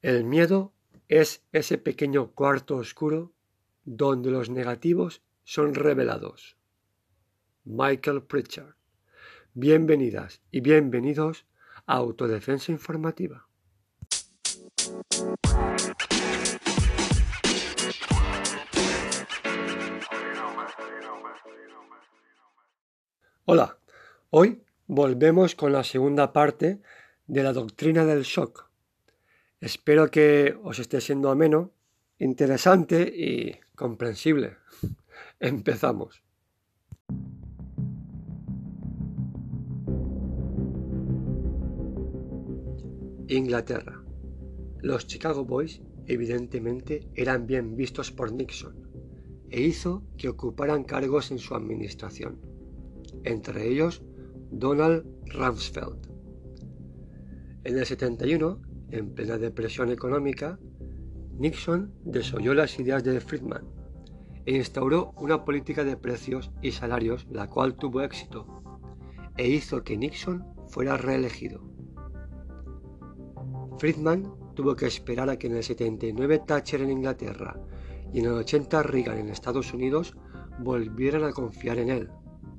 El miedo es ese pequeño cuarto oscuro donde los negativos son revelados. Michael Pritchard. Bienvenidas y bienvenidos a Autodefensa Informativa. Hola, hoy volvemos con la segunda parte de la doctrina del shock. Espero que os esté siendo ameno, interesante y comprensible. Empezamos. Inglaterra. Los Chicago Boys evidentemente eran bien vistos por Nixon e hizo que ocuparan cargos en su administración, entre ellos Donald Rumsfeld. En el 71, en plena depresión económica, Nixon desoyó las ideas de Friedman e instauró una política de precios y salarios la cual tuvo éxito e hizo que Nixon fuera reelegido. Friedman tuvo que esperar a que en el 79 Thatcher en Inglaterra y en el 80 Reagan en Estados Unidos volvieran a confiar en él.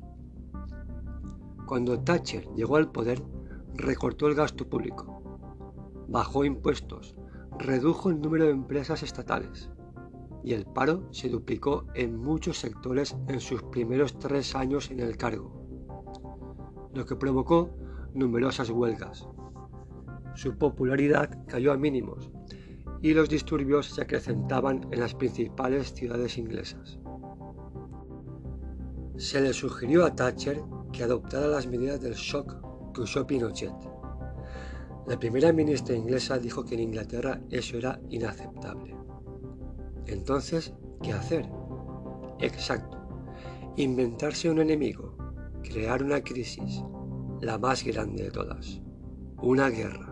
Cuando Thatcher llegó al poder, recortó el gasto público, bajó impuestos, redujo el número de empresas estatales y el paro se duplicó en muchos sectores en sus primeros 3 años en el cargo, lo que provocó numerosas huelgas. Su popularidad cayó a mínimos y los disturbios se acrecentaban en las principales ciudades inglesas. Se le sugirió a Thatcher que adoptara las medidas del shock que usó Pinochet. La primera ministra inglesa dijo que en Inglaterra eso era inaceptable. Entonces, ¿qué hacer? Exacto, inventarse un enemigo, crear una crisis, la más grande de todas, una guerra.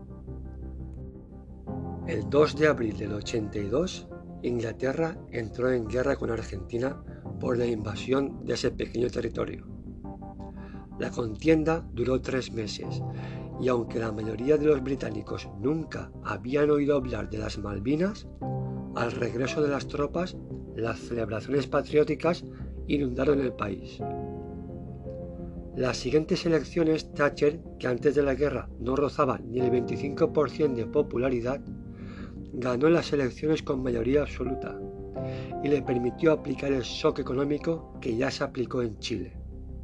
El 2 de abril del 82, Inglaterra entró en guerra con Argentina por la invasión de ese pequeño territorio. La contienda duró 3 meses y aunque la mayoría de los británicos nunca habían oído hablar de las Malvinas, al regreso de las tropas, las celebraciones patrióticas inundaron el país. Las siguientes elecciones, Thatcher, que antes de la guerra no rozaba ni el 25% de popularidad, ganó las elecciones con mayoría absoluta y le permitió aplicar el shock económico que ya se aplicó en Chile.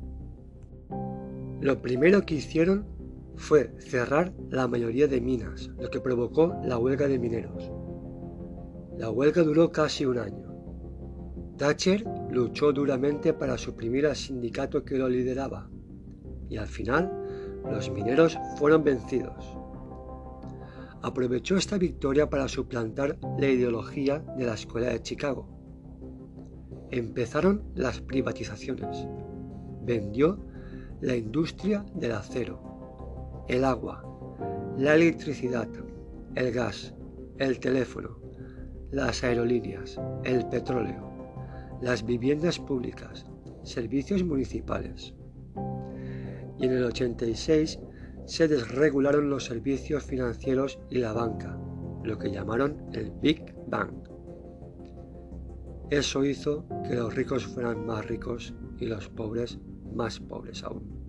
Lo primero que hicieron fue cerrar la mayoría de minas, lo que provocó la huelga de mineros. La huelga duró casi un año. Thatcher luchó duramente para suprimir al sindicato que lo lideraba y al final los mineros fueron vencidos. Aprovechó esta victoria para suplantar la ideología de la Escuela de Chicago. Empezaron las privatizaciones. Vendió la industria del acero, el agua, la electricidad, el gas, el teléfono, las aerolíneas, el petróleo, las viviendas públicas, servicios municipales. Y en el 86 se desregularon los servicios financieros y la banca, lo que llamaron el Big Bang. Eso hizo que los ricos fueran más ricos y los pobres más pobres aún.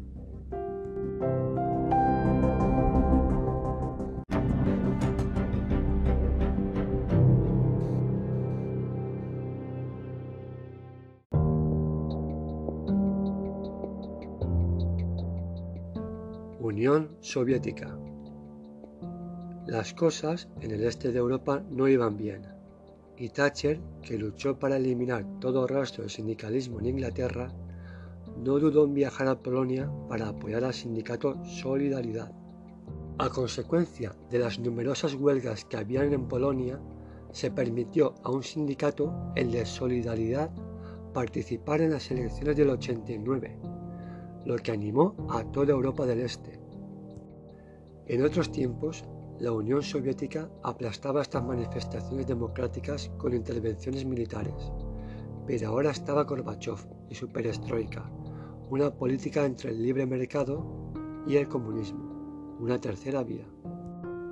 Unión Soviética. Las cosas en el este de Europa no iban bien, y Thatcher, que luchó para eliminar todo rastro de sindicalismo en Inglaterra, no dudó en viajar a Polonia para apoyar al sindicato Solidaridad. A consecuencia de las numerosas huelgas que habían en Polonia, se permitió a un sindicato, el de Solidaridad, participar en las elecciones del 89, lo que animó a toda Europa del Este. En otros tiempos, la Unión Soviética aplastaba estas manifestaciones democráticas con intervenciones militares, pero ahora estaba Gorbachov y su perestroika, una política entre el libre mercado y el comunismo, una tercera vía.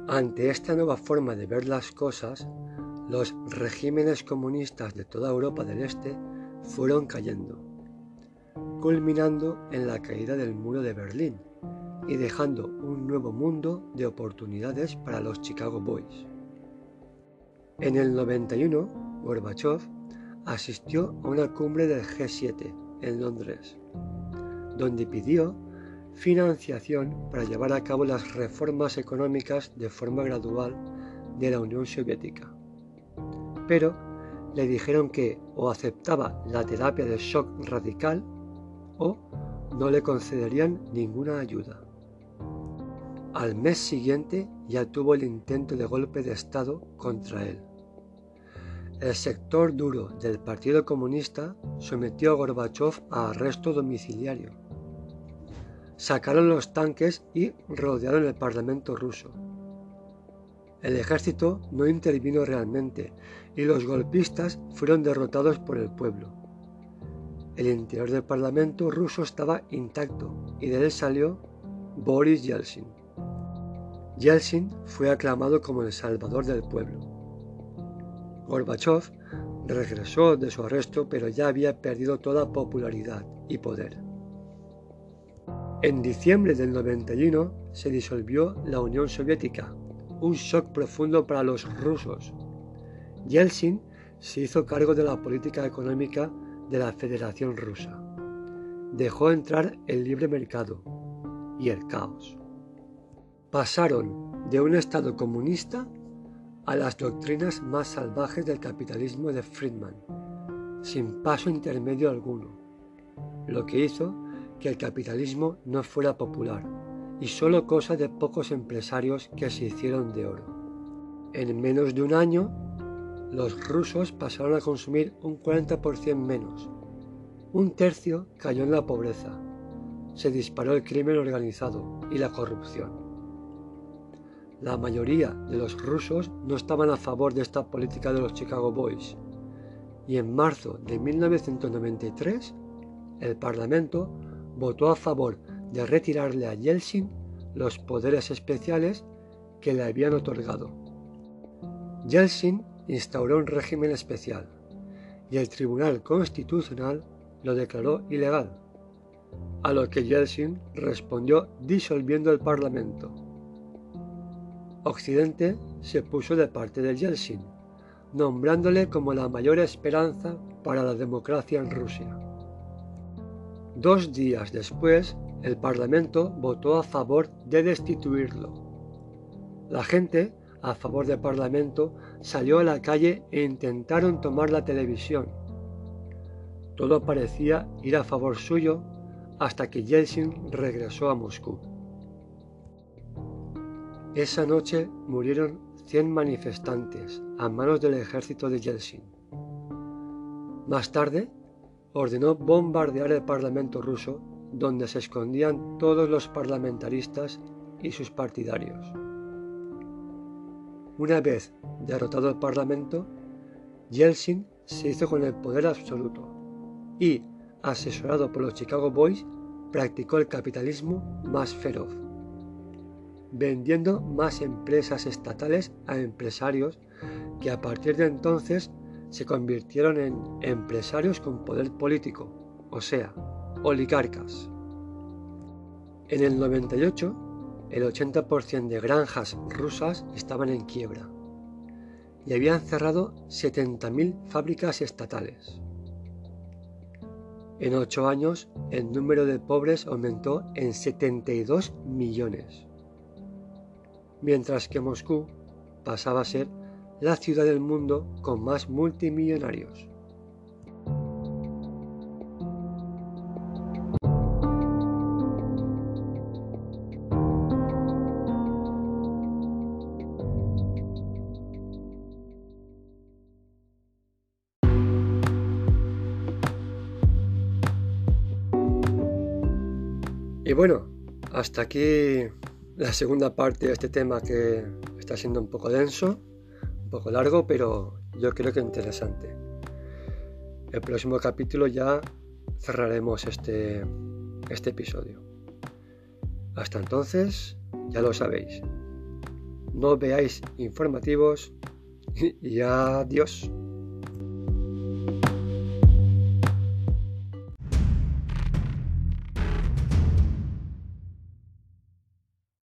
Ante esta nueva forma de ver las cosas, los regímenes comunistas de toda Europa del Este fueron cayendo, culminando en la caída del muro de Berlín y dejando un nuevo mundo de oportunidades para los Chicago Boys. En el 91, Gorbachov asistió a una cumbre del G7 en Londres, donde pidió financiación para llevar a cabo las reformas económicas de forma gradual de la Unión Soviética. Pero le dijeron que o aceptaba la terapia de shock radical o no le concederían ninguna ayuda. Al mes siguiente ya tuvo el intento de golpe de Estado contra él. El sector duro del Partido Comunista sometió a Gorbachov a arresto domiciliario. Sacaron los tanques y rodearon el Parlamento ruso. El ejército no intervino realmente y los golpistas fueron derrotados por el pueblo. El interior del Parlamento ruso estaba intacto y de él salió Boris Yeltsin. Yeltsin fue aclamado como el salvador del pueblo. Gorbachov regresó de su arresto, pero ya había perdido toda popularidad y poder. En diciembre del 91 se disolvió la Unión Soviética, un shock profundo para los rusos. Yeltsin se hizo cargo de la política económica de la Federación Rusa. Dejó entrar el libre mercado y el caos. Pasaron de un Estado comunista a las doctrinas más salvajes del capitalismo de Friedman, sin paso intermedio alguno, lo que hizo que el capitalismo no fuera popular y solo cosa de pocos empresarios que se hicieron de oro. En menos de un año, los rusos pasaron a consumir un 40% menos, un tercio cayó en la pobreza, se disparó el crimen organizado y la corrupción. La mayoría de los rusos no estaban a favor de esta política de los Chicago Boys, y en marzo de 1993 el Parlamento votó a favor de retirarle a Yeltsin los poderes especiales que le habían otorgado. Yeltsin instauró un régimen especial y el Tribunal Constitucional lo declaró ilegal, a lo que Yeltsin respondió disolviendo el Parlamento. Occidente se puso de parte de Yeltsin, nombrándole como la mayor esperanza para la democracia en Rusia. 2 días después, el Parlamento votó a favor de destituirlo. La gente a favor del Parlamento salió a la calle e intentaron tomar la televisión. Todo parecía ir a favor suyo hasta que Yeltsin regresó a Moscú. Esa noche murieron 100 manifestantes a manos del ejército de Yeltsin. Más tarde, ordenó bombardear el Parlamento ruso, donde se escondían todos los parlamentaristas y sus partidarios. Una vez derrotado el Parlamento, Yeltsin se hizo con el poder absoluto y, asesorado por los Chicago Boys, practicó el capitalismo más feroz, vendiendo más empresas estatales a empresarios que a partir de entonces se convirtieron en empresarios con poder político, o sea, oligarcas. En el 98, el 80% de granjas rusas estaban en quiebra y habían cerrado 70.000 fábricas estatales. En 8 años, el número de pobres aumentó en 72 millones, mientras que Moscú pasaba a ser la ciudad del mundo con más multimillonarios. Y bueno, hasta aquí la segunda parte de este tema, que está siendo un poco denso, un poco largo, pero yo creo que interesante. El próximo capítulo ya cerraremos este episodio. Hasta entonces, ya lo sabéis. no veáis informativos y adiós.